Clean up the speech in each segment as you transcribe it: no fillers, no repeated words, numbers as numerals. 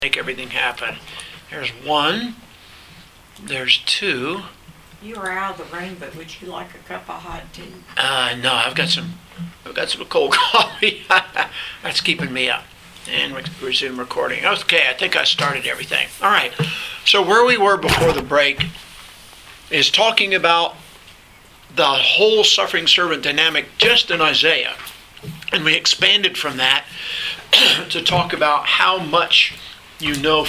make everything happen. There's one. There's two. You are out of the rain, but would you like a cup of hot tea? No, I've got some cold coffee. That's keeping me up. And resume recording. Okay, I think I started everything. All right. So where we were before the break is talking about the whole suffering servant dynamic just in Isaiah. And we expanded from that to talk about how much you know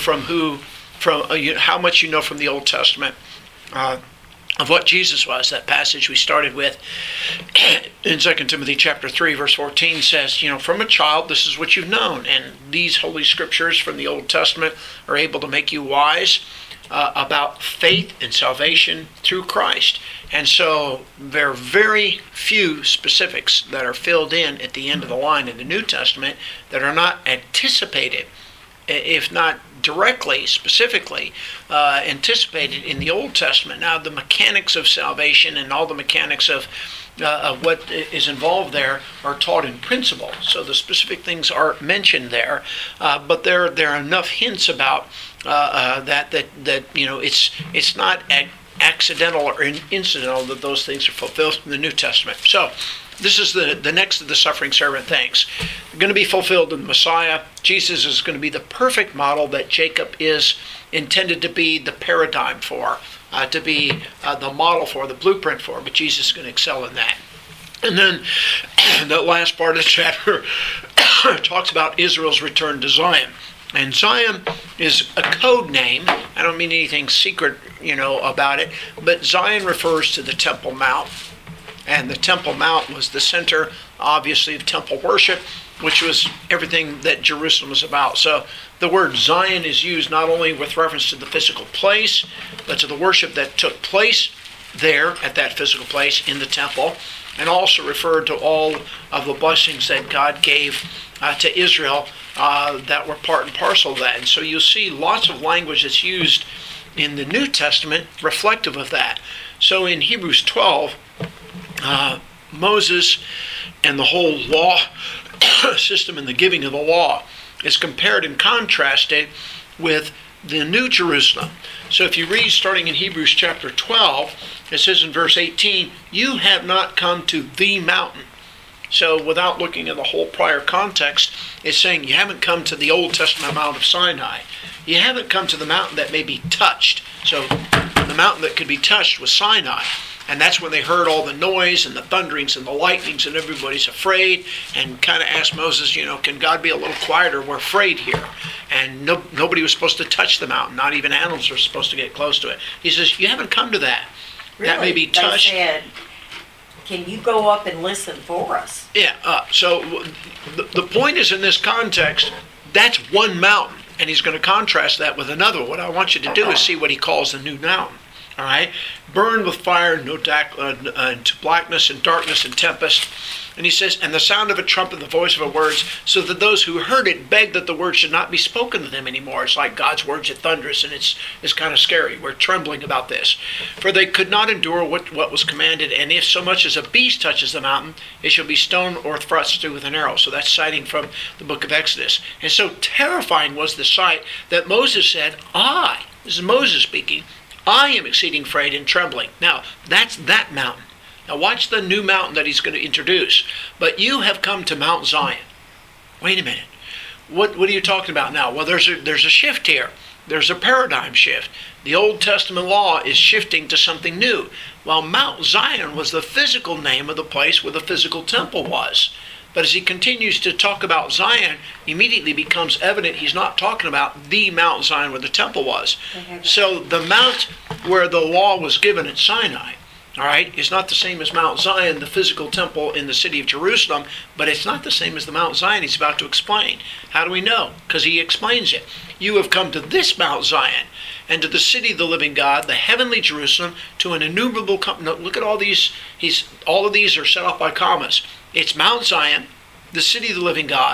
how much you know from the Old Testament of what Jesus was. That passage we started with in 2 Timothy chapter 3, verse 14 says, from a child, this is what you've known. And these holy scriptures from the Old Testament are able to make you wise about faith and salvation through Christ. And so there are very few specifics that are filled in at the end of the line in the New Testament that are not anticipated, if not directly, specifically anticipated in the Old Testament. Now, the mechanics of salvation and all the mechanics of what is involved there are taught in principle. So the specific things are mentioned there, but there are enough hints about that it's not accidental or incidental that those things are fulfilled in the New Testament. So this is the next of the suffering servant things. They're going to be fulfilled in the Messiah. Jesus is going to be the perfect model that Jacob is intended to be the paradigm for, to be the model for, the blueprint for, but Jesus is going to excel in that. And then the last part of the chapter talks about Israel's return to Zion. And Zion is a code name. I don't mean anything secret, about it, but Zion refers to the Temple Mount. And the Temple Mount was the center, obviously, of temple worship, which was everything that Jerusalem was about. So the word Zion is used not only with reference to the physical place, but to the worship that took place there at that physical place in the temple, and also referred to all of the blessings that God gave to Israel that were part and parcel of that. And so you'll see lots of language that's used in the New Testament reflective of that. So in Hebrews 12, Moses and the whole law system and the giving of the law is compared and contrasted with the New Jerusalem. So if you read starting in Hebrews chapter 12, it says in verse 18, you have not come to the mountain. So without looking at the whole prior context, it's saying you haven't come to the Old Testament Mount of Sinai. You haven't come to the mountain that may be touched. So the mountain that could be touched was Sinai. And that's when they heard all the noise and the thunderings and the lightnings, and everybody's afraid, and kind of asked Moses, can God be a little quieter? We're afraid here. And nobody was supposed to touch the mountain. Not even animals were supposed to get close to it. He says, you haven't come to that. Really? That may be touched. They said, can you go up and listen for us? Yeah, so the point is, in this context, that's one mountain, and he's going to contrast that with another. What I want you to do is see what he calls the new mountain. All right, burned with fire, into blackness and darkness and tempest. And he says, and the sound of a trumpet, the voice of a words, so that those who heard it begged that the word should not be spoken to them anymore. It's like God's words are thunderous, and it's kind of scary. We're trembling about this. For they could not endure what was commanded, and if so much as a beast touches the mountain, it shall be stoned or thrust through with an arrow. So that's citing from the book of Exodus. And so terrifying was the sight that Moses said, this is Moses speaking, I am exceeding afraid and trembling. Now, that's that mountain. Now watch the new mountain that he's going to introduce. But you have come to Mount Zion. Wait a minute. What are you talking about now? Well, there's a shift here. There's a paradigm shift. The Old Testament law is shifting to something new. Well, Mount Zion was the physical name of the place where the physical temple was. But as he continues to talk about Zion, immediately becomes evident he's not talking about the Mount Zion where the temple was. So the mount where the law was given at Sinai, all right, is not the same as Mount Zion, the physical temple in the city of Jerusalem, but it's not the same as the Mount Zion he's about to explain. How do we know? Because he explains it. You have come to this Mount Zion, and to the city of the living God, the heavenly Jerusalem, to an innumerable company. Look at all these. All of these are set off by commas. It's Mount Zion, the city of the living God,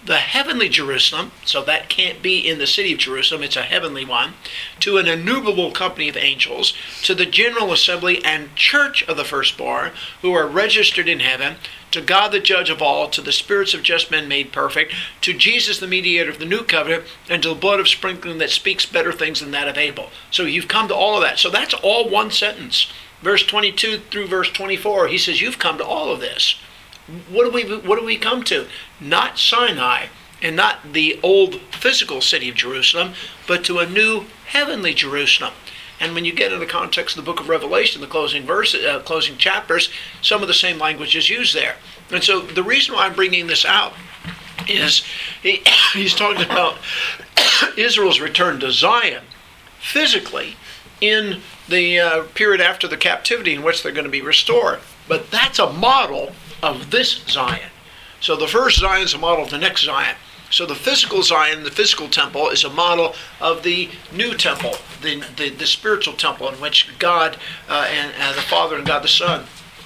the heavenly Jerusalem, so that can't be in the city of Jerusalem, it's a heavenly one, to an innumerable company of angels, to the general assembly and church of the firstborn, who are registered in heaven, to God the judge of all, to the spirits of just men made perfect, to Jesus the mediator of the new covenant, and to the blood of sprinkling that speaks better things than that of Abel. So you've come to all of that. So that's all one sentence. Verse 22 through verse 24, he says, you've come to all of this. What do we come to? Not Sinai and not the old physical city of Jerusalem, but to a new heavenly Jerusalem. And when you get in the context of the book of Revelation, the closing chapters, some of the same language is used there. And so the reason why I'm bringing this out is he's talking about Israel's return to Zion physically in the period after the captivity in which they're going to be restored. But that's a model of this Zion. So the first Zion is a model of the next Zion. So the physical Zion, the physical temple, is a model of the new temple, the spiritual temple in which God and the Father and God the Son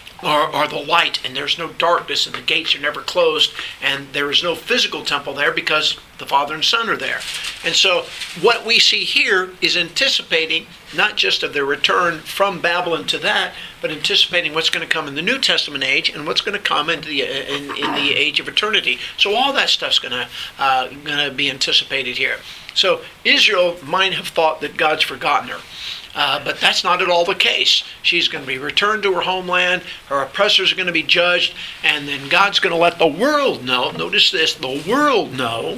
are the light, and there's no darkness, and the gates are never closed, and there is no physical temple there because the Father and Son are there. And so what we see here is anticipating not just of their return from Babylon to that, but anticipating what's going to come in the New Testament age and what's going to come in the age of eternity. So all that stuff's going to be anticipated here. So Israel might have thought that God's forgotten her. But that's not at all the case. She's going to be returned to her homeland, her oppressors are going to be judged, and then God's going to let the world know, notice this, the world know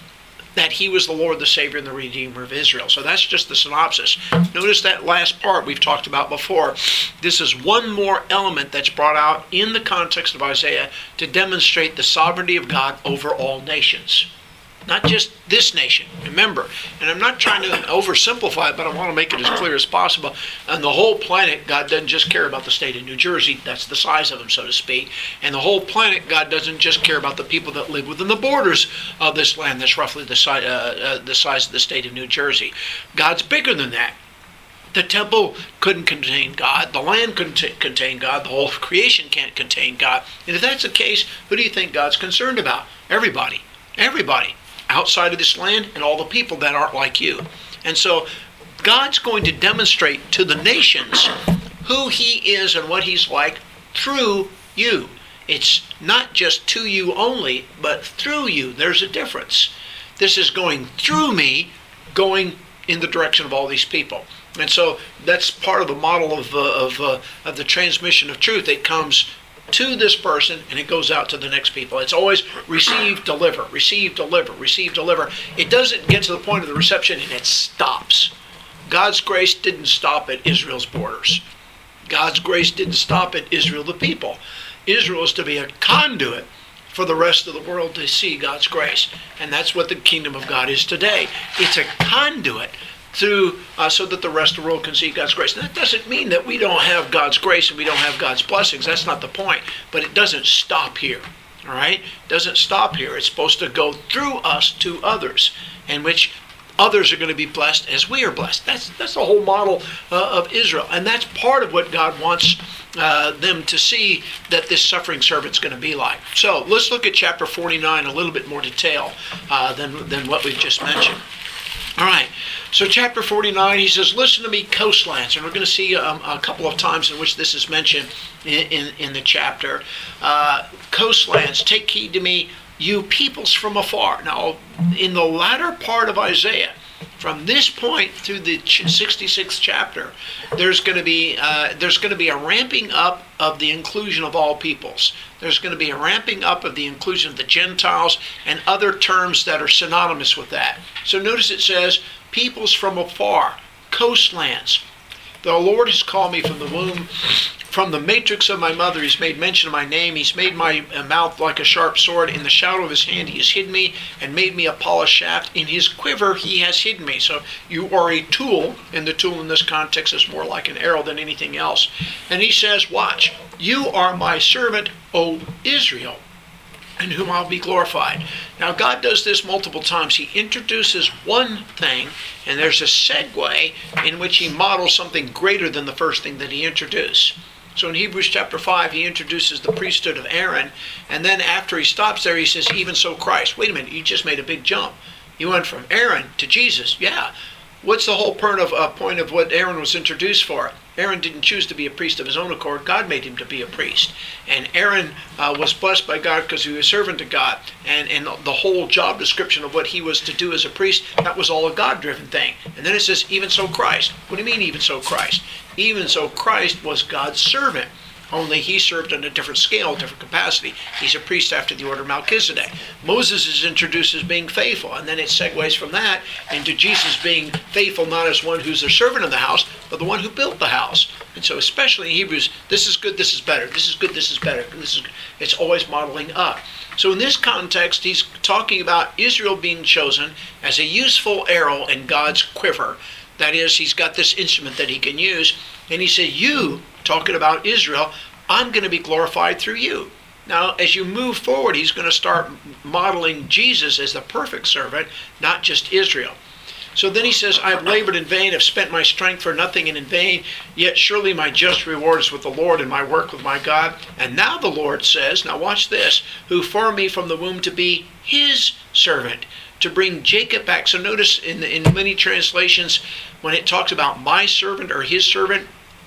that he was the Lord, the Savior, and the Redeemer of Israel. So that's just the synopsis. Notice that last part we've talked about before. This is one more element that's brought out in the context of Isaiah to demonstrate the sovereignty of God over all nations. Not just this nation. Remember, and I'm not trying to oversimplify it, but I want to make it as clear as possible. On the whole planet, God doesn't just care about the state of New Jersey. That's the size of him, so to speak. And the whole planet, God doesn't just care about the people that live within the borders of this land. That's roughly the size of the state of New Jersey. God's bigger than that. The temple couldn't contain God. The land couldn't contain God. The whole creation can't contain God. And if that's the case, who do you think God's concerned about? Everybody. Everybody. Outside of this land and all the people that aren't like you. And so God's going to demonstrate to the nations who he is and what he's like through you. It's not just to you only, but through you. There's a difference. This is going through me, going in the direction of all these people. And so that's part of the model of the transmission of truth. It comes to this person and it goes out to the next people. It's always receive, deliver, receive, deliver, receive, deliver. It doesn't get to the point of the reception and it stops. God's grace didn't stop at Israel's borders. God's grace didn't stop at Israel, the people. Israel is to be a conduit for the rest of the world to see God's grace. And that's what the kingdom of God is today. It's a conduit through so that the rest of the world can see God's grace. And that doesn't mean that we don't have God's grace and we don't have God's blessings. That's not the point. But it doesn't stop here. All right? It doesn't stop here. It's supposed to go through us to others, in which others are going to be blessed as we are blessed. That's the whole model of Israel. And that's part of what God wants them to see that this suffering servant's going to be like. So let's look at chapter 49 in a little bit more detail than what we've just mentioned. All right, so chapter 49, he says, listen to me, coastlands. And we're going to see a couple of times in which this is mentioned in the chapter. Coastlands, take heed to me, you peoples from afar. Now, in the latter part of Isaiah, from this point through the 66th chapter, there's going to be a ramping up of the inclusion of all peoples. There's going to be a ramping up of the inclusion of the Gentiles and other terms that are synonymous with that. So notice it says, peoples from afar, coastlands. The Lord has called me from the womb, from the matrix of my mother. He's made mention of my name. He's made my mouth like a sharp sword. In the shadow of his hand he has hidden me and made me a polished shaft. In his quiver he has hidden me. So you are a tool, and the tool in this context is more like an arrow than anything else. And he says, watch, you are my servant, O Israel, in whom I'll be glorified. Now God does this multiple times. He introduces one thing, and there's a segue in which he models something greater than the first thing that he introduced. So in Hebrews chapter 5, he introduces the priesthood of Aaron, and then after he stops there, he says, even so Christ. Wait a minute, you just made a big jump. You went from Aaron to Jesus. Yeah. What's the whole point of what Aaron was introduced for? Aaron didn't choose to be a priest of his own accord. God made him to be a priest. And Aaron was blessed by God because he was a servant to God. And the whole job description of what he was to do as a priest, that was all a God-driven thing. And then it says, even so Christ. What do you mean, even so Christ? Even so Christ was God's servant. Only he served on a different scale, different capacity. He's a priest after the order of Melchizedek. Moses is introduced as being faithful, and then it segues from that into Jesus being faithful not as one who's the servant of the house, but the one who built the house. And so especially in Hebrews, this is good, this is better. This is good, this is better. It's always modeling up. So in this context, he's talking about Israel being chosen as a useful arrow in God's quiver. That is, he's got this instrument that he can use. And he said, you, talking about Israel, I'm going to be glorified through you. Now, as you move forward, he's going to start modeling Jesus as the perfect servant, not just Israel. So then he says, I have labored in vain, have spent my strength for nothing and in vain, yet surely my just reward is with the Lord and my work with my God. And now the Lord says, now watch this, who formed me from the womb to be his servant, to bring Jacob back. So notice in many translations, when it talks about my servant or his servant,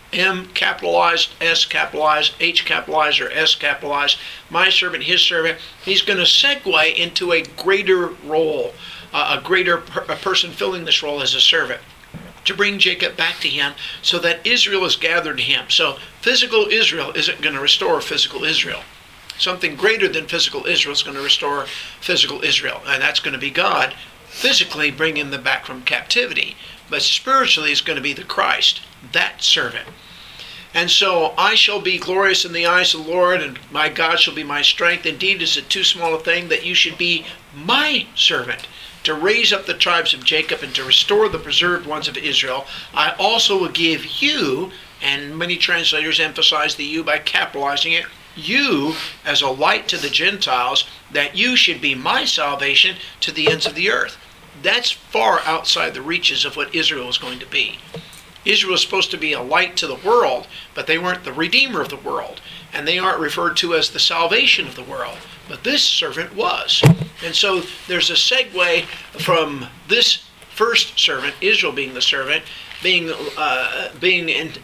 M capitalized, S capitalized, H capitalized, or S capitalized, my servant, his servant, he's going to segue into a greater role, a person filling this role as a servant, to bring Jacob back to him so that Israel is gathered to him. So physical Israel isn't going to restore physical Israel. Something greater than physical Israel is going to restore physical Israel, and that's going to be God physically bringing them back from captivity. But spiritually, it's going to be the Christ, that servant. And so, I shall be glorious in the eyes of the Lord, and my God shall be my strength. Indeed, is it too small a thing that you should be my servant, to raise up the tribes of Jacob and to restore the preserved ones of Israel? I also will give you, and many translators emphasize the you by capitalizing it, you as a light to the Gentiles, that you should be my salvation to the ends of the earth. That's far outside the reaches of what Israel is going to be. Israel is supposed to be a light to the world, but they weren't the redeemer of the world, and they aren't referred to as the salvation of the world. But this servant was. And so there's a segue from this first servant, Israel being the servant, being in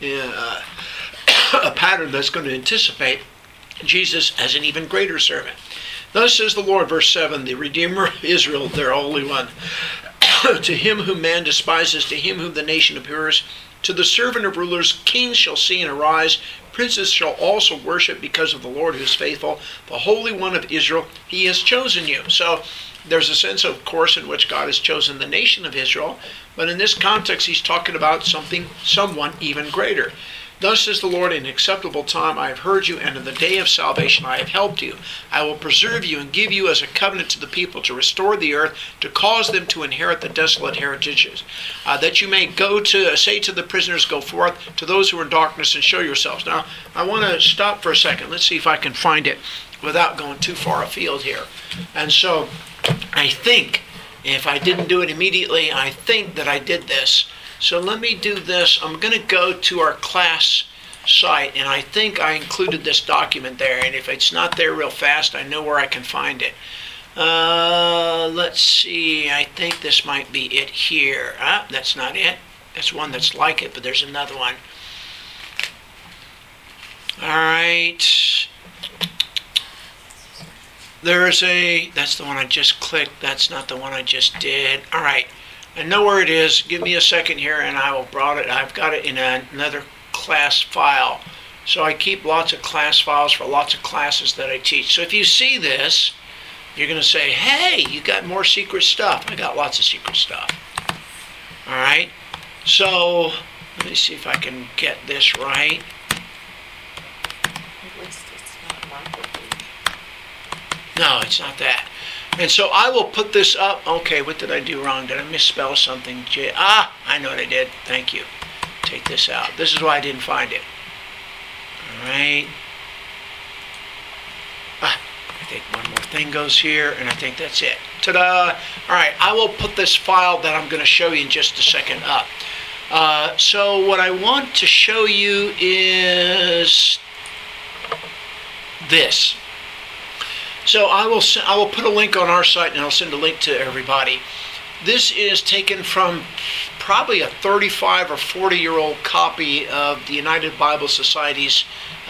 a pattern that's going to anticipate Jesus as an even greater servant. Thus says the Lord, verse 7, the Redeemer of Israel, their Holy One, to him whom man despises, to him whom the nation abhors, to the servant of rulers, kings shall see and arise, princes shall also worship because of the Lord who is faithful, the Holy One of Israel, he has chosen you. So there's a sense, of course, in which God has chosen the nation of Israel, but in this context he's talking about someone even greater. Thus says the Lord, in acceptable time I have heard you, and in the day of salvation I have helped you. I will preserve you and give you as a covenant to the people to restore the earth, to cause them to inherit the desolate heritages, that you may say to the prisoners, go forth, to those who are in darkness, and show yourselves. Now, I want to stop for a second. Let's see if I can find it without going too far afield here. And so, I think, if I didn't do it immediately, I think that I did this. So let me do this. I'm going to go to our class site, and I think I included this document there, and if it's not there real fast, I know where I can find it. Let's see. I think this might be it here. That's not it. That's one that's like it, but there's another one. All right. That's the one I just clicked. That's not the one I just did. All right. I know where it is. Give me a second here and I will brought it. I've got it in another class file. So I keep lots of class files for lots of classes that I teach. So if you see this, you're going to say, hey, you got more secret stuff. I got lots of secret stuff. All right. So let me see if I can get this right. At least it's not microphone. No, it's not that. And so I will put this up. Okay, what did I do wrong? Did I misspell something? I know what I did. Thank you. Take this out. This is why I didn't find it. All right. I think one more thing goes here, and I think that's it. Ta-da! All right, I will put this file that I'm going to show you in just a second up. So what I want to show you is this. So I will put a link on our site, and I'll send a link to everybody. This is taken from probably a 35 or 40-year-old copy of the United Bible Society's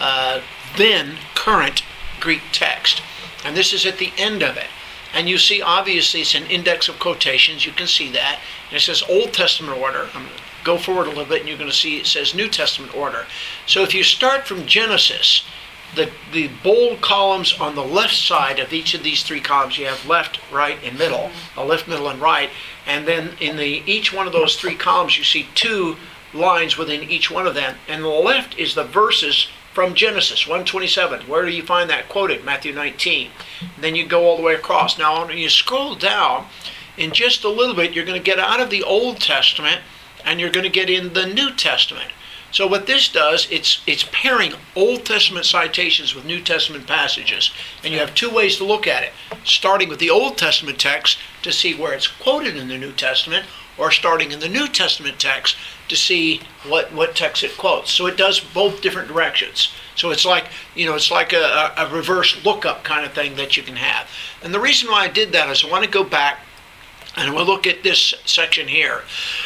then current Greek text. And this is at the end of it. And you see, obviously, it's an index of quotations. You can see that. And it says Old Testament order. I'm going to go forward a little bit, and you're going to see it says New Testament order. So if you start from Genesis, the bold columns on the left side of each of these three columns, you have left, right, and middle. Left, middle, and right. And then in each one of those three columns, you see two lines within each one of them. And the left is the verses from Genesis 1:27. Where do you find that quoted? Matthew 19. And then you go all the way across. Now, when you scroll down, in just a little bit, you're going to get out of the Old Testament and you're going to get in the New Testament. So what this does, it's pairing Old Testament citations with New Testament passages. And you have two ways to look at it. Starting with the Old Testament text to see where it's quoted in the New Testament, or starting in the New Testament text to see what text it quotes. So it does both different directions. So it's like, it's like a reverse lookup kind of thing that you can have. And the reason why I did that is I want to go back and we'll look at this section here.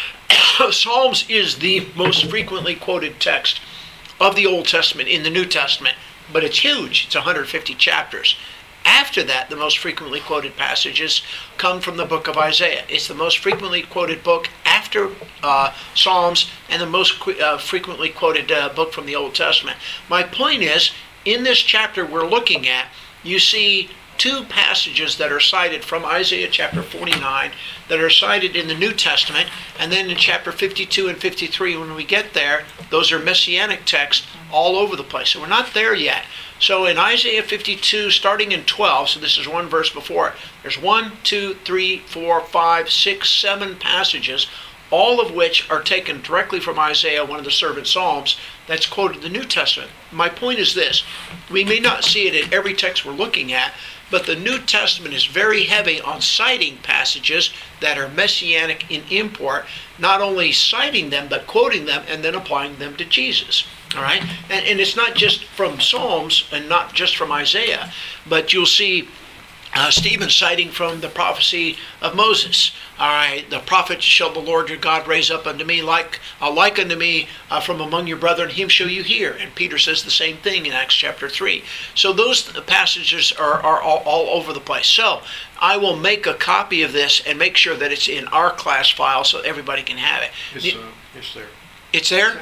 Psalms is the most frequently quoted text of the Old Testament in the New Testament, but it's huge. It's 150 chapters. After that, the most frequently quoted passages come from the book of Isaiah. It's the most frequently quoted book after Psalms and the most frequently quoted book from the Old Testament. My point is, in this chapter we're looking at, you see two passages that are cited from Isaiah chapter 49 that are cited in the New Testament, and then in chapter 52 and 53, when we get there, those are messianic texts all over the place. So we're not there yet. So in Isaiah 52, starting in 12, so this is one verse before it, there's 1, 2, 3, 4, 5, 6, 7 passages, all of which are taken directly from Isaiah, one of the servant Psalms, that's quoted in the New Testament. My point is this: we may not see it in every text we're looking at, but the New Testament is very heavy on citing passages that are messianic in import, not only citing them, but quoting them and then applying them to Jesus. All right? And it's not just from Psalms and not just from Isaiah, but you'll see Stephen citing from the prophecy of Moses. All right, the prophet shall the Lord your God raise up unto me, like unto me from among your brethren, him shall you hear. And Peter says the same thing in Acts chapter 3. So those passages are all over the place. So I will make a copy of this and make sure that it's in our class file so everybody can have it. It's there. It's there?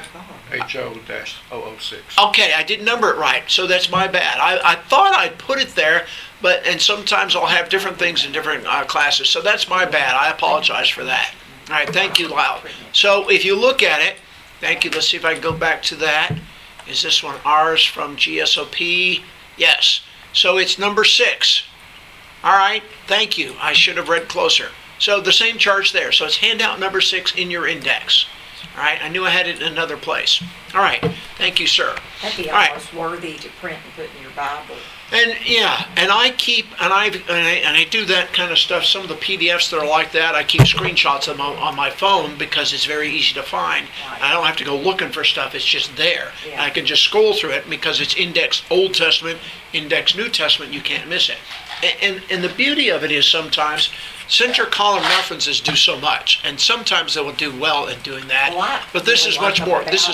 HO-006. Okay, I didn't number it right, so that's my bad. I thought I'd put it there, and sometimes I'll have different things in different classes, so that's my bad. I apologize for that. All right, thank you, Lyle. So if you look at it, thank you. Let's see if I can go back to that. Is this one ours from GSOP? Yes. So it's number 6. All right, thank you. I should have read closer. So the same charge there. So it's handout number 6 in your index. All right, I knew I had it in another place. All right, thank you, sir. That'd be All right. almost worthy to print and put in your Bible. And yeah, and I keep, and I do that kind of stuff. Some of the PDFs that are like that, I keep screenshots of them on my phone because it's very easy to find. Right. I don't have to go looking for stuff, it's just there. Yeah. And I can just scroll through it because it's indexed Old Testament, indexed New Testament, you can't miss it. And the beauty of it is sometimes center column references do so much, and sometimes they will do well in doing that. But this is much more. This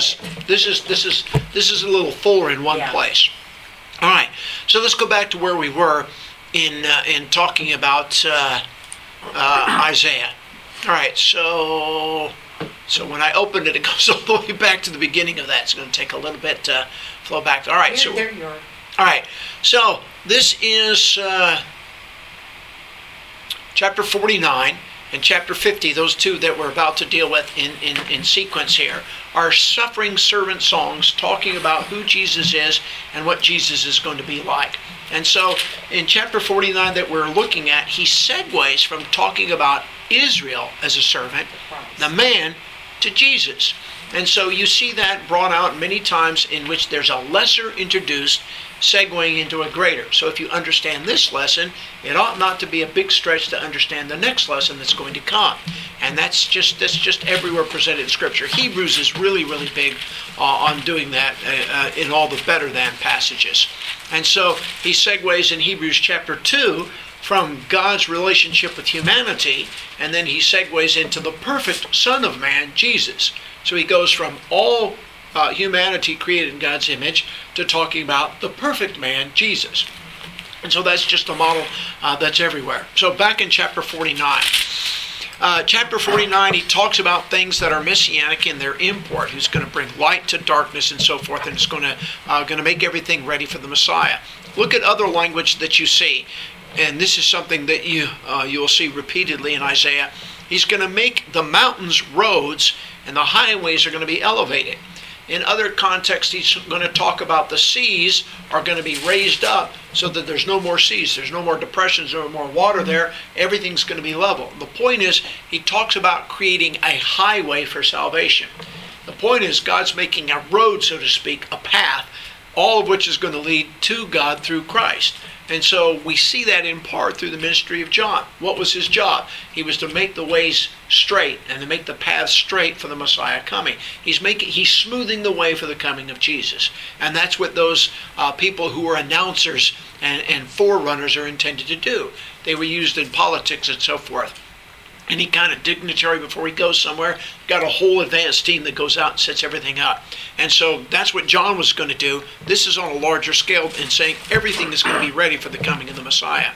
is a little fuller in one place. All right, so let's go back to where we were in talking about Isaiah. All right, so when I opened it, it goes all the way back to the beginning of that. It's going to take a little bit to flow back. All right, so There you are. all right, so this is chapter 49 and chapter 50. Those two that we're about to deal with in sequence here are suffering servant songs talking about who Jesus is and what Jesus is going to be like. And so in chapter 49 that we're looking at, he segues from talking about Israel as a servant, the man, to Jesus. And so you see that brought out many times in which there's a lesser introduced segueing into a greater. So if you understand this lesson, it ought not to be a big stretch to understand the next lesson that's going to come. And that's just everywhere presented in Scripture. Hebrews is really, really big on doing that in all the better than passages. And so he segues in Hebrews chapter 2 from God's relationship with humanity, and then he segues into the perfect Son of Man, Jesus. So he goes from all humanity created in God's image to talking about the perfect man, Jesus. And so that's just a model that's everywhere. So back in chapter 49. Chapter 49, he talks about things that are messianic in their import, who's going to bring light to darkness and so forth, and is going to make everything ready for the Messiah. Look at other language that you see, and this is something that you'll see repeatedly in Isaiah. He's going to make the mountains roads, and the highways are going to be elevated. In other contexts, he's going to talk about the seas are going to be raised up so that there's no more seas, there's no more depressions, no more water there, everything's going to be level. The point is, he talks about creating a highway for salvation. The point is, God's making a road, so to speak, a path, all of which is going to lead to God through Christ. And so we see that in part through the ministry of John. What was his job? He was to make the ways straight and to make the paths straight for the Messiah coming. He's smoothing the way for the coming of Jesus. And that's what those people who are announcers and forerunners are intended to do. They were used in politics and so forth. Any kind of dignitary before he goes somewhere, got a whole advanced team that goes out and sets everything up. And so that's what John was going to do. This is on a larger scale in saying everything is going to be ready for the coming of the Messiah.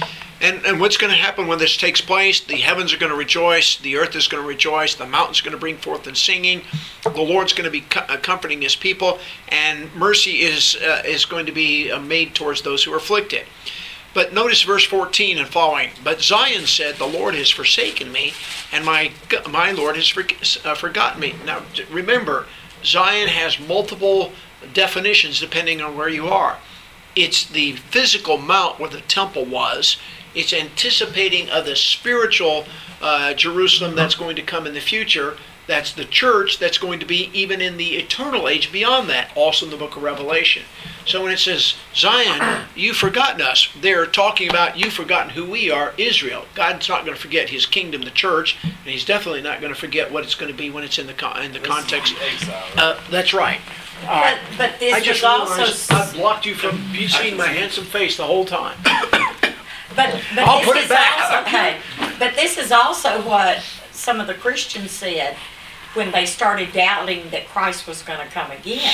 And what's going to happen when this takes place? The heavens are going to rejoice, the earth is going to rejoice, the mountains are going to bring forth in singing, the Lord's going to be comforting his people, and mercy is going to be made towards those who are afflicted. But notice verse 14 and following. But Zion said, the Lord has forsaken me, and my Lord has forgotten me. Now remember, Zion has multiple definitions depending on where you are. It's the physical mount where the temple was. It's anticipating of the spiritual Jerusalem that's going to come in the future. That's the church that's going to be even in the eternal age beyond that, also in the book of Revelation. So when it says, Zion, you've forgotten us, they're talking about you've forgotten who we are, Israel. God's not going to forget his kingdom, the church, and he's definitely not going to forget what it's going to be when it's in the context. That's right. But this I just realized I've blocked you from seeing my handsome face the whole time. But I'll put it back. Also, okay. But this is also what some of the Christians said when they started doubting that Christ was going to come again.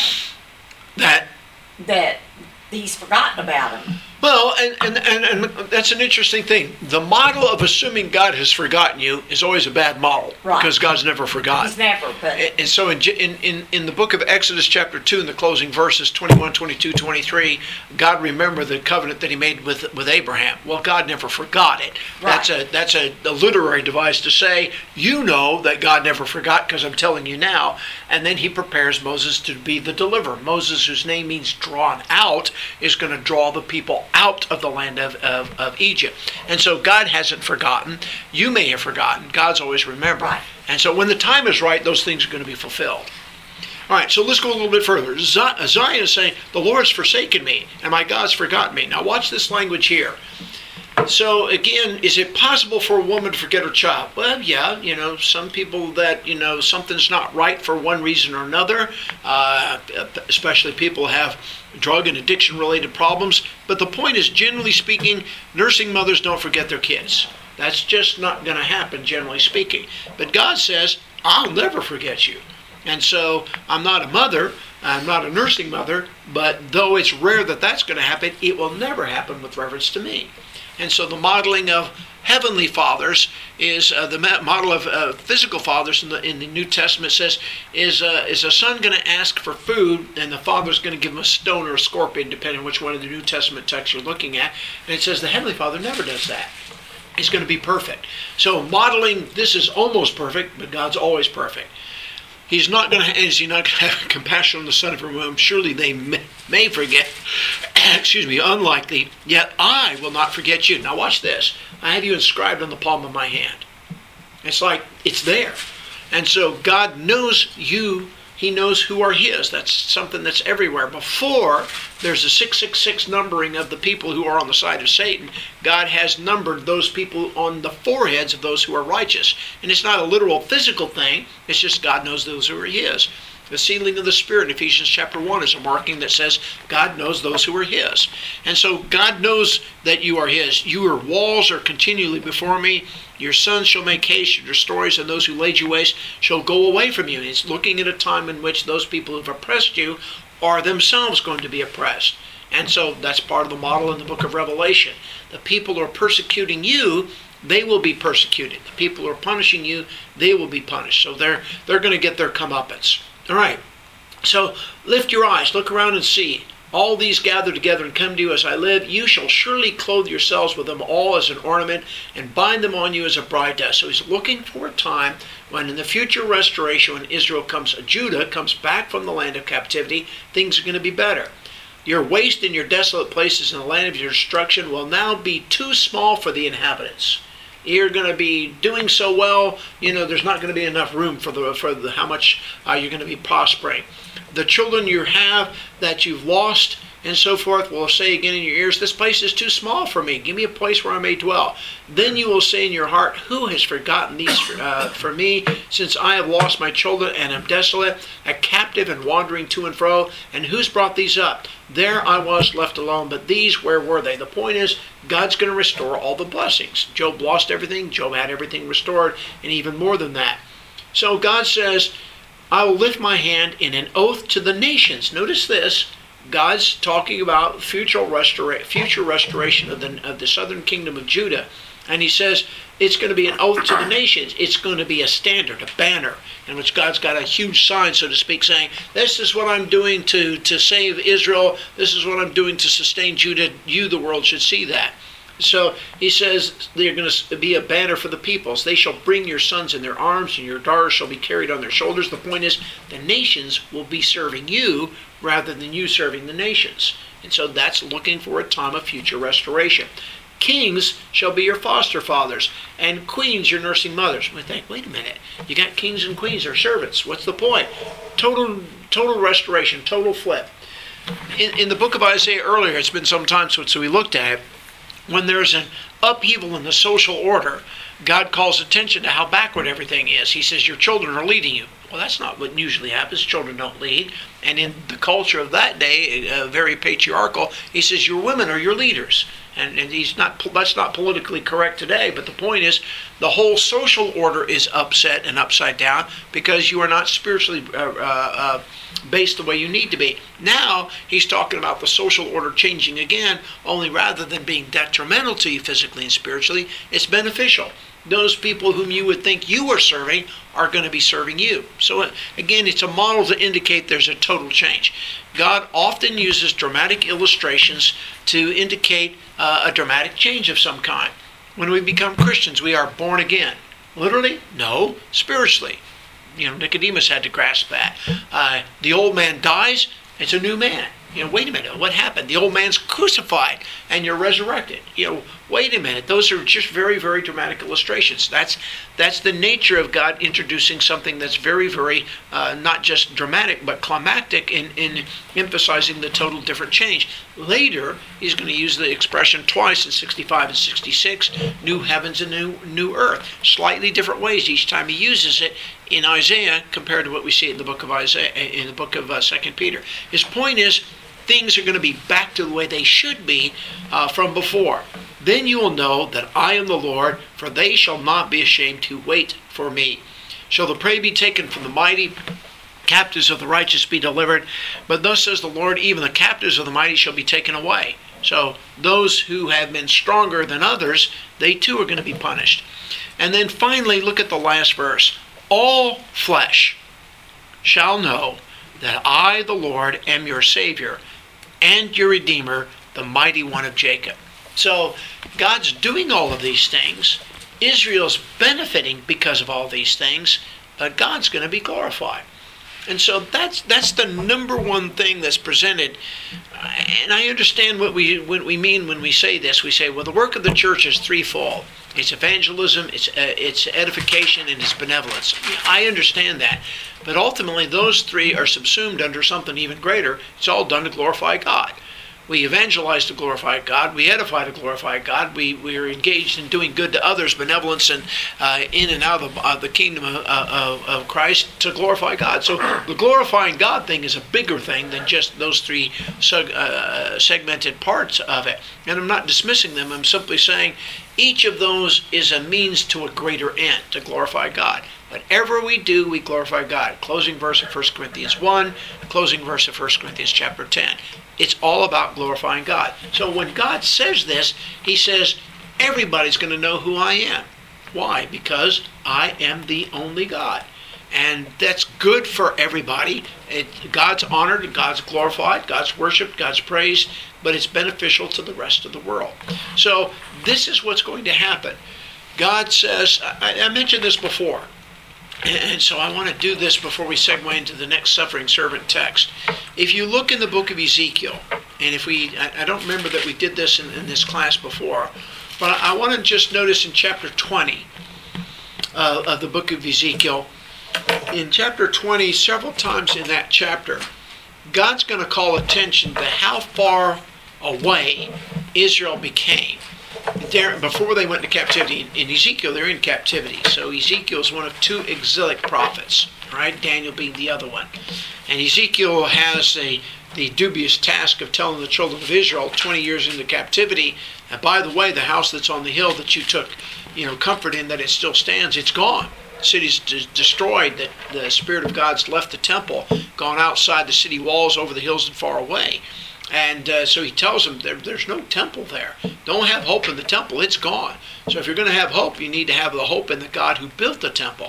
That he's forgotten about him. Well, and that's an interesting thing. The model of assuming God has forgotten you is always a bad model, right? Because God's never forgotten. He's never. And so in the book of Exodus chapter 2, in the closing verses 21, 22, 23, God remembered the covenant that he made with Abraham. Well, God never forgot it. Right. That's a literary device to say, you know that God never forgot because I'm telling you now. And then he prepares Moses to be the deliverer. Moses, whose name means drawn out, is going to draw the people out of the land of Egypt. And so God hasn't forgotten. You may have forgotten. God's always remembered. Right. And so when the time is right, those things are going to be fulfilled. All right, so let's go a little bit further. Zion is saying, the Lord's forsaken me, and my God's forgotten me. Now watch this language here. So again, is it possible for a woman to forget her child? Well, yeah, some people that, something's not right for one reason or another, especially people have drug and addiction related problems. But the point is, generally speaking, nursing mothers don't forget their kids. That's just not going to happen, generally speaking. But God says, I'll never forget you. And so I'm not a mother, I'm not a nursing mother, but though it's rare that that's going to happen, it will never happen with reference to me. And so the modeling of heavenly fathers is the model of physical fathers in the New Testament says, is a son going to ask for food and the father's going to give him a stone or a scorpion, depending on which one of the New Testament texts you're looking at. And it says the heavenly father never does that. He's going to be perfect. So modeling, this is almost perfect, but God's always perfect. Is he not going to have compassion on the son of her womb? Surely they may forget. Unlikely. Yet I will not forget you. Now watch this. I have you inscribed on the palm of my hand. It's like it's there. And so God knows you He knows who are his. That's something that's everywhere. Before there's a 666 numbering of the people who are on the side of Satan, God has numbered those people on the foreheads of those who are righteous. And it's not a literal physical thing. It's just God knows those who are his. The sealing of the Spirit in Ephesians chapter 1 is a marking that says God knows those who are his. And so God knows that you are his. Your walls are continually before me. Your sons shall make haste, your destroyers and those who laid you waste shall go away from you. And he's looking at a time in which those people who have oppressed you are themselves going to be oppressed. And so that's part of the model in the book of Revelation. The people who are persecuting you, they will be persecuted. The people who are punishing you, they will be punished. So they're going to get their comeuppance. All right. So lift your eyes, look around and see. All these gather together and come to you as I live. You shall surely clothe yourselves with them all as an ornament and bind them on you as a bride does. So he's looking for a time when in the future restoration, when Judah comes back from the land of captivity, things are going to be better. Your waste and your desolate places in the land of your destruction will now be too small for the inhabitants. You're going to be doing so well, there's not going to be enough room for how much you're going to be prospering. The children you have that you've lost and so forth will say again in your ears, this place is too small for me. Give me a place where I may dwell. Then you will say in your heart, who has forgotten these for me, since I have lost my children and am desolate, a captive and wandering to and fro? And who's brought these up? There I was left alone, but these, where were they? The point is, God's going to restore all the blessings. Job lost everything. Job had everything restored, and even more than that. So God says, I will lift my hand in an oath to the nations. Notice this. God's talking about future restoration of the southern kingdom of Judah. And he says it's going to be an oath to the nations. It's going to be a standard, a banner, in which God's got a huge sign, so to speak, saying, this is what I'm doing to save Israel. This is what I'm doing to sustain Judah. You, the world, should see that. So he says they're going to be a banner for the peoples. They shall bring your sons in their arms, and your daughters shall be carried on their shoulders. The point is, the nations will be serving you rather than you serving the nations. And so that's looking for a time of future restoration. Kings shall be your foster fathers, and queens your nursing mothers. We think, wait a minute, you got kings and queens, they're servants. What's the point? Total restoration, total flip. In the book of Isaiah earlier, it's been some time since we looked at it, when there's an upheaval in the social order, God calls attention to how backward everything is. He says, your children are leading you. Well, that's not what usually happens. Children don't lead. And in the culture of that day, very patriarchal, he says, your women are your leaders. And that's not politically correct today, but the point is, the whole social order is upset and upside down because you are not spiritually based the way you need to be. Now, he's talking about the social order changing again, only rather than being detrimental to you physically and spiritually, it's beneficial. Those people whom you would think you are serving are going to be serving you. So again, it's a model to indicate there's a total change. God often uses dramatic illustrations to indicate a dramatic change of some kind. When we become Christians, we are born again. Literally? No. Spiritually. Nicodemus had to grasp that. The old man dies, it's a new man. Wait a minute, what happened? The old man's crucified and you're resurrected. Wait a minute. Those are just very, very dramatic illustrations. That's the nature of God introducing something that's very, very not just dramatic, but climactic in emphasizing the total different change. Later, he's going to use the expression twice in 65 and 66, new heavens and new earth. Slightly different ways each time he uses it in Isaiah compared to what we see in the book of Isaiah, in the book of 2 Peter. His point is, things are going to be back to the way they should be from before. Then you will know that I am the Lord, for they shall not be ashamed to wait for me. Shall the prey be taken from the mighty, captives of the righteous be delivered? But thus says the Lord, even the captives of the mighty shall be taken away. So those who have been stronger than others, they too are going to be punished. And then finally, look at the last verse. All flesh shall know that I, the Lord, am your Savior and your Redeemer, the mighty one of Jacob. So God's doing all of these things. Israel's benefiting because of all these things, but God's going to be glorified. And so that's the number one thing that's presented. And I understand what we mean when we say this. We say, well, the work of the church is threefold. It's evangelism, it's edification, and it's benevolence. I understand that. But ultimately, those three are subsumed under something even greater. It's all done to glorify God. We evangelize to glorify God. We edify to glorify God. We are engaged in doing good to others, benevolence, and in and out of the kingdom of Christ to glorify God. So the glorifying God thing is a bigger thing than just those three segmented parts of it. And I'm not dismissing them. I'm simply saying each of those is a means to a greater end, to glorify God. Whatever we do, we glorify God. Closing verse of 1 Corinthians 1, closing verse of 1 Corinthians chapter 10. It's all about glorifying God. So when God says this, he says, everybody's going to know who I am. Why? Because I am the only God. And that's good for everybody. God's honored, God's glorified, God's worshiped, God's praised, but it's beneficial to the rest of the world. So this is what's going to happen. God says, I mentioned this before, and so I want to do this before we segue into the next suffering servant text. If you look in the book of Ezekiel, and I don't remember that we did this in this class before, but I want to just notice in chapter 20 of the book of Ezekiel, in chapter 20, several times in that chapter, God's going to call attention to how far away Israel became. Before they went into captivity, in Ezekiel, they're in captivity. So Ezekiel is one of two exilic prophets, right? Daniel being the other one. And Ezekiel has the dubious task of telling the children of Israel 20 years into captivity, and by the way, the house that's on the hill that you took comfort in, that it still stands, it's gone. The city's destroyed. The Spirit of God's left the temple, gone outside the city walls, over the hills and far away. And so he tells them there's no temple there. Don't have hope in the temple. It's gone. So if you're going to have hope, you need to have the hope in the God who built the temple.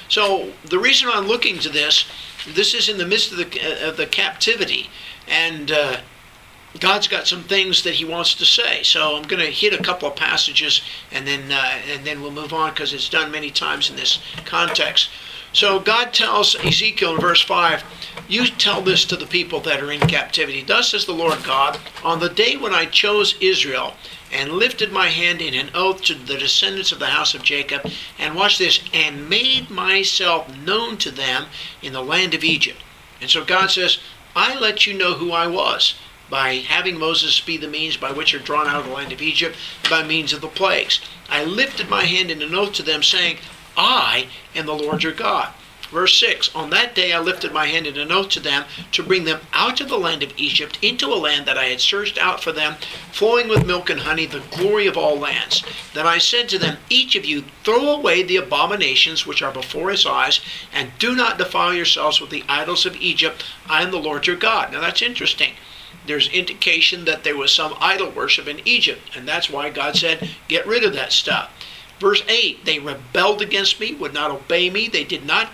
So the reason I'm looking to this is in the midst of the captivity. And God's got some things that he wants to say. So I'm going to hit a couple of passages and then we'll move on, because it's done many times in this context. So God tells Ezekiel in verse 5, you tell this to the people that are in captivity. Thus says the Lord God, on the day when I chose Israel and lifted my hand in an oath to the descendants of the house of Jacob, and watch this, and made myself known to them in the land of Egypt. And so God says, I let you know who I was by having Moses be the means by which you're drawn out of the land of Egypt, by means of the plagues. I lifted my hand in an oath to them, saying, I am the Lord your God. Verse 6, on that day I lifted my hand in an oath to them to bring them out of the land of Egypt into a land that I had searched out for them, flowing with milk and honey, the glory of all lands. Then I said to them, each of you throw away the abominations which are before his eyes, and do not defile yourselves with the idols of Egypt. I am the Lord your God. Now that's interesting. There's indication that there was some idol worship in Egypt, and that's why God said, get rid of that stuff. Verse 8, they rebelled against me, would not obey me. They did not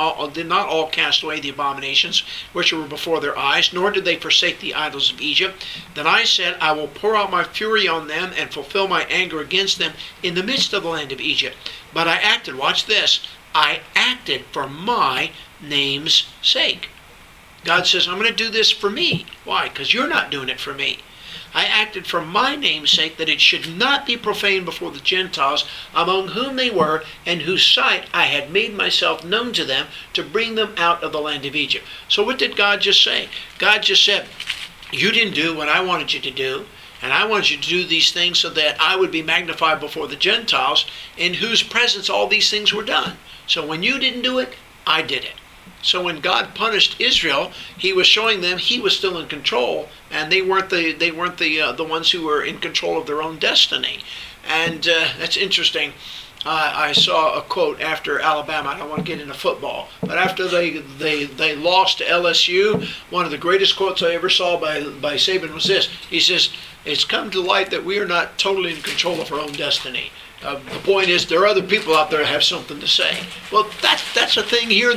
all cast away the abominations which were before their eyes, nor did they forsake the idols of Egypt. Then I said, I will pour out my fury on them and fulfill my anger against them in the midst of the land of Egypt. But I acted, watch this, I acted for my name's sake. God says, I'm going to do this for me. Why? Because you're not doing it for me. I acted for my name's sake, that it should not be profaned before the Gentiles, among whom they were, and whose sight I had made myself known to them, to bring them out of the land of Egypt. So what did God just say? God just said, you didn't do what I wanted you to do, and I wanted you to do these things so that I would be magnified before the Gentiles, in whose presence all these things were done. So when you didn't do it, I did it. So when God punished Israel, he was showing them he was still in control, and they weren't the ones who were in control of their own destiny. And that's interesting. I saw a quote after Alabama. I don't want to get into football, but after they lost to LSU, one of the greatest quotes I ever saw by Saban was this. He says, "It's come to light that we are not totally in control of our own destiny." The point is, there are other people out there that have something to say. Well, that's a thing here.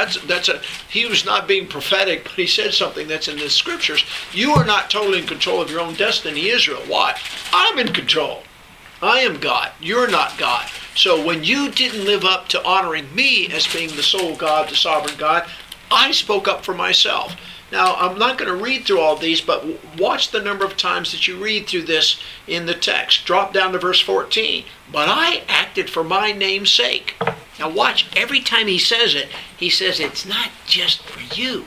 He was not being prophetic, but he said something that's in the scriptures. You are not totally in control of your own destiny, Israel. Why? I'm in control. I am God. You're not God. So when you didn't live up to honoring me as being the sole God, the sovereign God, I spoke up for myself. Now, I'm not going to read through all these, but watch the number of times that you read through this in the text. Drop down to verse 14. But I acted for my name's sake. Now watch, every time he says it, he says it's not just for you.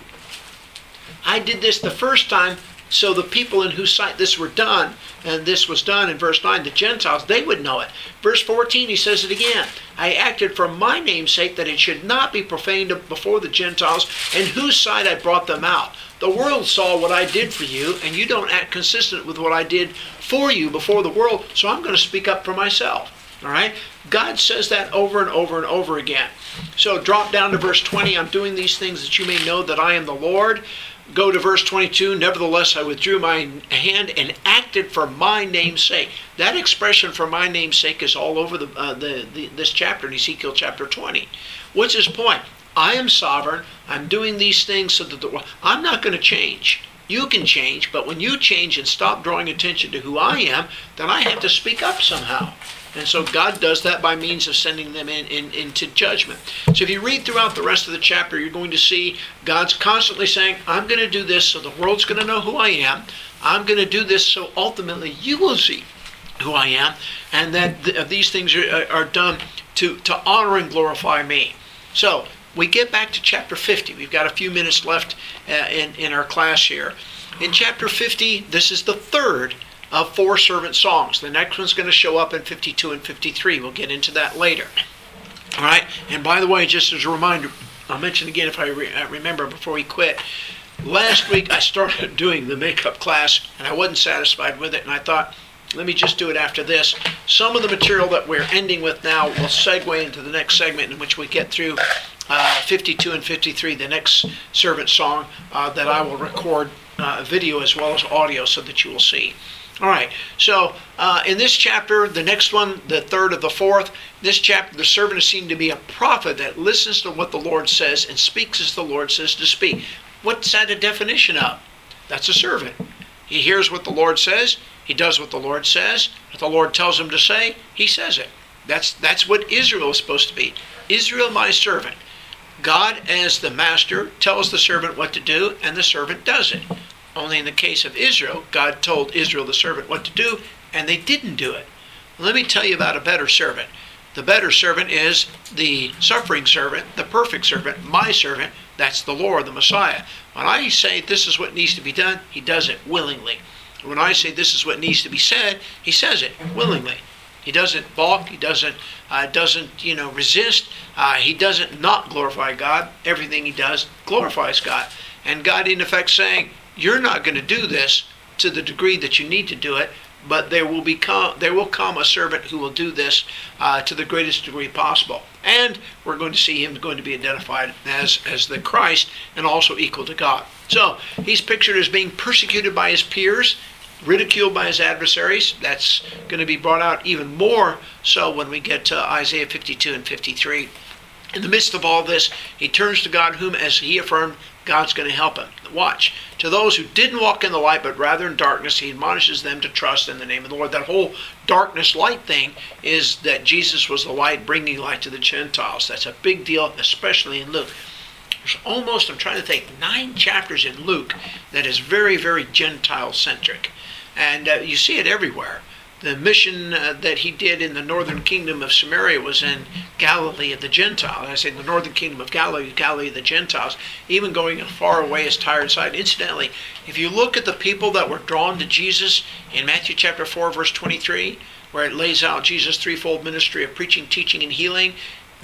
I did this the first time so the people in whose sight this were done, and this was done in verse 9, the Gentiles, they would know it. Verse 14, he says it again. I acted for my name's sake, that it should not be profaned before the Gentiles, in whose sight I brought them out. The world saw what I did for you, and you don't act consistent with what I did for you before the world, so I'm going to speak up for myself. All right? God says that over and over and over again. So drop down to verse 20. I'm doing these things that you may know that I am the Lord. Go to verse 22. Nevertheless, I withdrew my hand and acted for my name's sake. That expression for my name's sake is all over this chapter in Ezekiel chapter 20. What's his point? I am sovereign. I'm doing these things so that I'm not going to change. You can change, but when you change and stop drawing attention to who I am, then I have to speak up somehow. And so God does that by means of sending them into judgment. So if you read throughout the rest of the chapter, you're going to see God's constantly saying, I'm going to do this so the world's going to know who I am. I'm going to do this so ultimately you will see who I am. And that these things are done to honor and glorify me. So we get back to chapter 50. We've got a few minutes left in our class here. In chapter 50, this is the third of 4 servant songs. The next one's going to show up in 52 and 53. We'll get into that later. All right. And by the way, just as a reminder, I'll mention again if I remember before we quit. Last week I started doing the makeup class and I wasn't satisfied with it, and I thought, let me just do it after this. Some of the material that we're ending with now will segue into the next segment in which we get through 52 and 53, the next servant song that I will record video as well as audio so that you will see. All right, so in this chapter, the next one, the third of the fourth, this chapter, the servant is seen to be a prophet that listens to what the Lord says and speaks as the Lord says to speak. What's that a definition of? That's a servant. He hears what the Lord says. He does what the Lord says. If the Lord tells him to say, he says it. That's what Israel is supposed to be. Israel, my servant. God, as the master, tells the servant what to do, and the servant does it. Only in the case of Israel, God told Israel, the servant, what to do, and they didn't do it. Let me tell you about a better servant. The better servant is the suffering servant, the perfect servant, my servant. That's the Lord, the Messiah. When I say this is what needs to be done, he does it willingly. When I say this is what needs to be said, he says it willingly. He doesn't balk. He doesn't resist. He doesn't not glorify God. Everything he does glorifies God. And God, in effect, saying, you're not going to do this to the degree that you need to do it, but there will come a servant who will do this to the greatest degree possible. And we're going to see him going to be identified as the Christ and also equal to God. So he's pictured as being persecuted by his peers, ridiculed by his adversaries. That's going to be brought out even more so when we get to Isaiah 52 and 53. In the midst of all this, he turns to God, whom, as he affirmed, God's going to help him. Watch. To those who didn't walk in the light, but rather in darkness, he admonishes them to trust in the name of the Lord. That whole darkness-light thing is that Jesus was the light, bringing light to the Gentiles. That's a big deal, especially in Luke. There's almost, I'm trying to think, 9 chapters in Luke that is very, very Gentile-centric. And you see it everywhere. The mission that he did in the northern kingdom of Samaria was in Galilee of the Gentiles. I say the northern kingdom of Galilee, Galilee of the Gentiles, even going as far away as Tyre and Sidon. Incidentally, if you look at the people that were drawn to Jesus in Matthew chapter 4, verse 23, where it lays out Jesus' threefold ministry of preaching, teaching, and healing,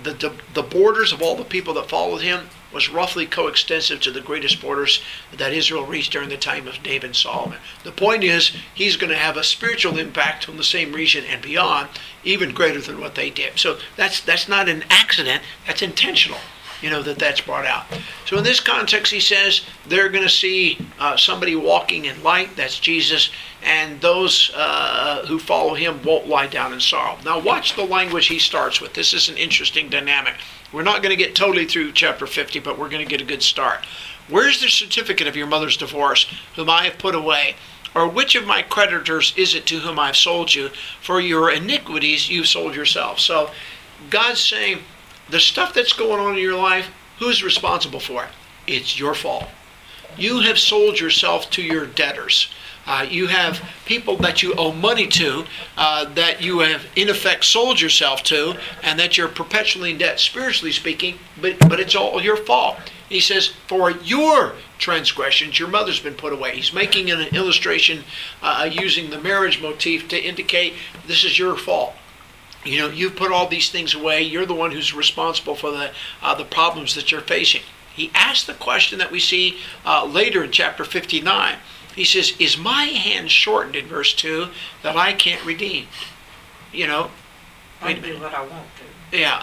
the borders of all the people that followed him was roughly coextensive to the greatest borders that Israel reached during the time of David and Solomon. The point is, he's going to have a spiritual impact on the same region and beyond, even greater than what they did. So that's not an accident, that's intentional, that's brought out. So in this context, he says they're going to see somebody walking in light, that's Jesus, and those who follow him won't lie down in sorrow. Now watch the language he starts with. This is an interesting dynamic. We're not going to get totally through chapter 50, but we're going to get a good start. Where's the certificate of your mother's divorce, whom I have put away? Or which of my creditors is it to whom I have sold you? For your iniquities you've sold yourself. So God's saying, the stuff that's going on in your life, who's responsible for it? it's your fault. You have sold yourself to your debtors. You have people that you owe money to, that you have in effect sold yourself to, and that you're perpetually in debt, spiritually speaking, but it's all your fault. He says, for your transgressions, your mother's been put away. He's making an illustration using the marriage motif to indicate this is your fault. You know, you've put all these things away. You're the one who's responsible for the problems that you're facing. He asked the question that we see later in chapter 59. He says, is my hand shortened, in verse 2, that I can't redeem? You know, I do what I want to. yeah,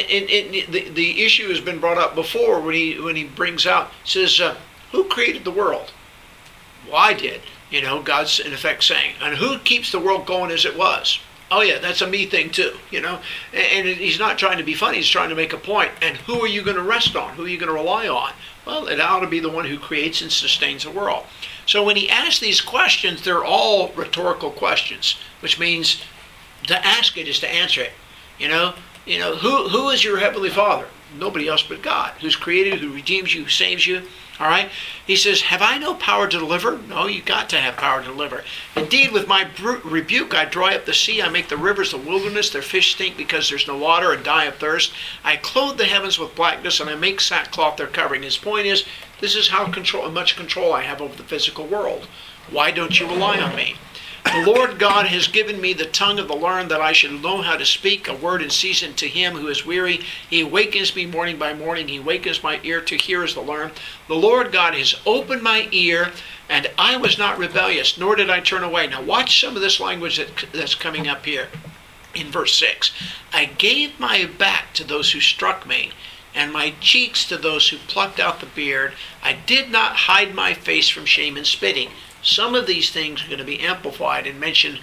and the issue has been brought up before when he brings out, says, who created the world? Well, I did. You know, God's in effect saying, and who keeps the world going as it was? Oh yeah, that's a me thing too, you know. And he's not trying to be funny, he's trying to make a point. And who are you going to rest on? Who are you going to rely on? Well, it ought to be the one who creates and sustains the world. So when he asks these questions, they're all rhetorical questions, which means to ask it is to answer it. You know, who is your heavenly Father? Nobody else but God, who's created, who redeems you, who saves you. All right? He says, have I no power to deliver? No, you got to have power to deliver. Indeed, with my rebuke, I dry up the sea. I make the rivers the wilderness. Their fish stink because there's no water and die of thirst. I clothe the heavens with blackness, and I make sackcloth their covering. His point is, this is how much control I have over the physical world. Why don't you rely on me? The Lord God has given me the tongue of the learned, that I should know how to speak a word in season to him who is weary. He awakens me morning by morning. He awakens my ear to hear as the learned. The Lord God has opened my ear, and I was not rebellious, nor did I turn away. Now watch some of this language that's coming up here in verse 6. I gave my back to those who struck me, and my cheeks to those who plucked out the beard. I did not hide my face from shame and spitting. Some of these things are going to be amplified and mentioned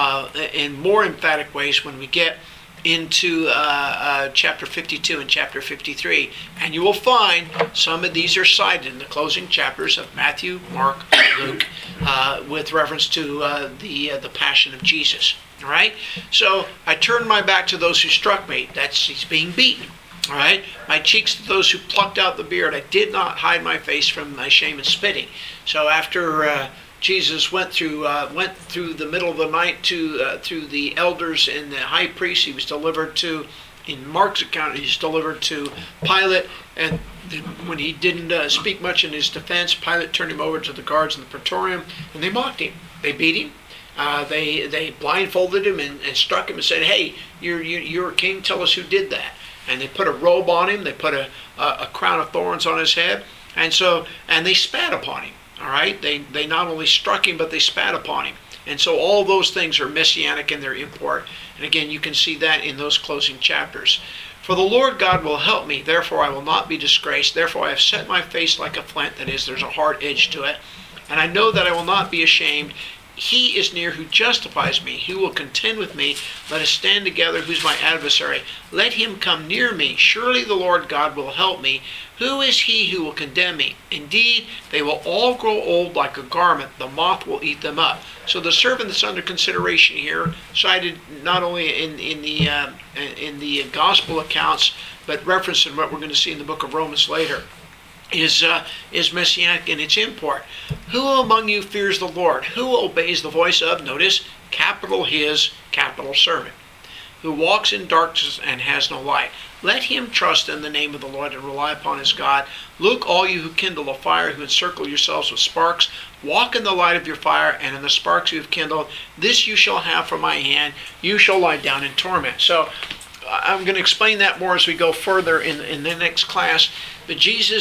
in more emphatic ways when we get into chapter 52 and chapter 53. And you will find some of these are cited in the closing chapters of Matthew, Mark, Luke, with reference to the Passion of Jesus. All right? So I turned my back to those who struck me. He's being beaten. All right? My cheeks to those who plucked out the beard. I did not hide my face from my shame and spitting. So after Jesus went through the middle of the night through the elders and the high priest, he was delivered to, in Mark's account, he's delivered to Pilate. And when he didn't speak much in his defense, Pilate turned him over to the guards in the praetorium, and they mocked him. They beat him. They blindfolded him and struck him and said, "Hey, you're a king. Tell us who did that." And they put a robe on him. They put a crown of thorns on his head, and they spat upon him. All right, they not only struck him, but they spat upon him. And so all those things are messianic in their import. And again, you can see that in those closing chapters. For the Lord God will help me, therefore I will not be disgraced. Therefore I have set my face like a flint, that is, there's a hard edge to it. And I know that I will not be ashamed. He is near who justifies me, who will contend with me. Let us stand together, who's my adversary. Let him come near me. Surely the Lord God will help me. Who is he who will condemn me? Indeed, they will all grow old like a garment. The moth will eat them up. So the servant that's under consideration here, cited not only in the gospel accounts, but referenced in what we're going to see in the book of Romans later, is messianic in its import. Who among you fears the Lord? Who obeys the voice of, notice, capital his, capital servant, who walks in darkness and has no light? Let him trust in the name of the Lord and rely upon his God. Look, all you who kindle a fire, who encircle yourselves with sparks, walk in the light of your fire, and in the sparks you have kindled. This you shall have from my hand. You shall lie down in torment. So I'm going to explain that more as we go further in the next class. But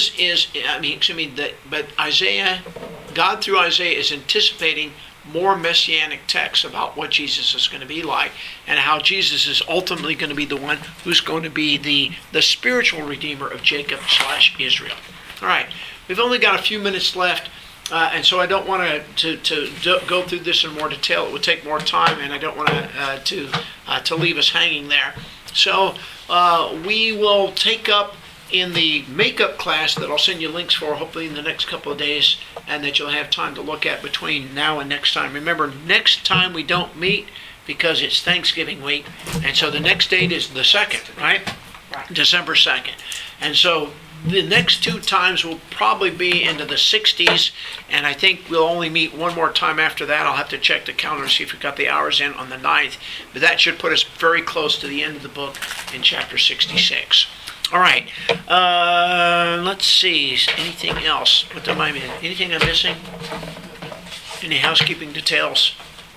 but Isaiah, God through Isaiah is anticipating more messianic texts about what Jesus is going to be like, and how Jesus is ultimately going to be the one who's going to be the spiritual redeemer of Jacob/Israel. All right, we've only got a few minutes left, and so I don't want to go through this in more detail. It would take more time, and I don't want to leave us hanging there. So we will take up in the makeup class that I'll send you links for hopefully in the next couple of days, and that you'll have time to look at between now and next time. Remember, next time we don't meet because it's Thanksgiving week, and so the next date is the 2nd, right? Right. December 2nd. And so the next 2 times will probably be into the 60s, and I think we'll only meet one more time after that. I'll have to check the calendar, see if we've got the hours in on the 9th, but that should put us very close to the end of the book in chapter 66. All right, let's see, anything else? Anything I'm missing? Any housekeeping details?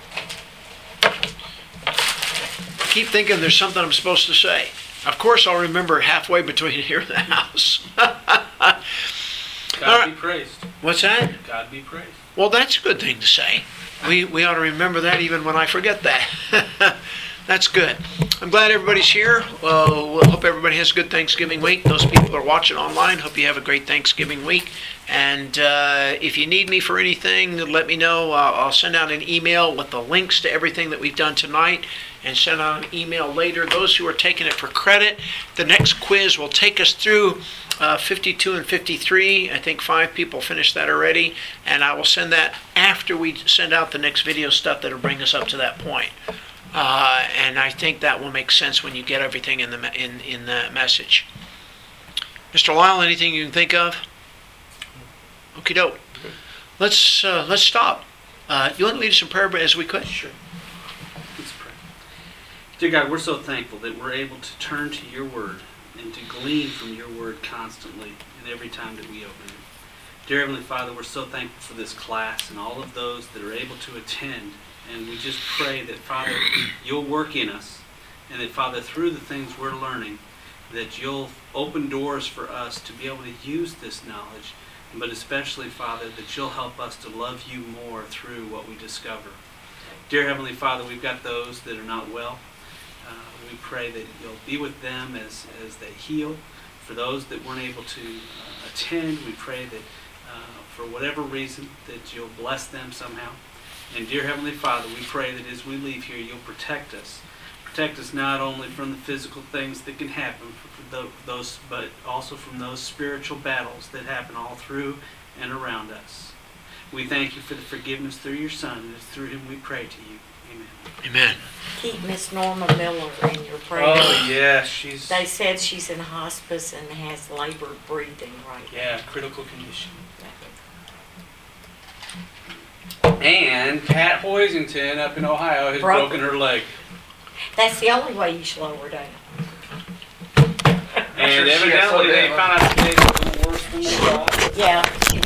Keep thinking there's something I'm supposed to say. Of course, I'll remember halfway between here and the house. God be praised. What's that? God be praised. Well, that's a good thing to say. We ought to remember that even when I forget that. That's good. I'm glad everybody's here. We'll hope everybody has a good Thanksgiving week. Those people that are watching online, hope you have a great Thanksgiving week. And if you need me for anything, let me know. I'll send out an email with the links to everything that we've done tonight, and send out an email later. Those who are taking it for credit, the next quiz will take us through 52 and 53. I think 5 people finished that already, and I will send that after we send out the next video stuff that will bring us up to that point. And I think that will make sense when you get everything in the message. Mr. Lyle, anything you can think of? Okie doke. Let's stop. You want to lead us in prayer as we could? Sure. Let's pray. Dear God, we're so thankful that we're able to turn to your word and to glean from your word constantly and every time that we open it. Dear Heavenly Father, we're so thankful for this class and all of those that are able to attend. And we just pray that, Father, you'll work in us, and that, Father, through the things we're learning, that you'll open doors for us to be able to use this knowledge, but especially, Father, that you'll help us to love you more through what we discover. Dear Heavenly Father, we've got those that are not well. We pray that you'll be with them as they heal. For those that weren't able to attend, we pray that for whatever reason, that you'll bless them somehow. And dear Heavenly Father, we pray that as we leave here, you'll protect us. Protect us not only from the physical things that can happen, but also from those spiritual battles that happen all through and around us. We thank you for the forgiveness through your Son, and it's through him we pray to you. Amen. Amen. Keep Miss Norma Miller in your prayers. Oh, yeah, They said she's in hospice and has labored breathing right now. Yeah, critical condition. And Pat Hoisington up in Ohio has broken her leg. That's the only way you slow her down. And evidently they found out today it was worse than they thought. Yeah, she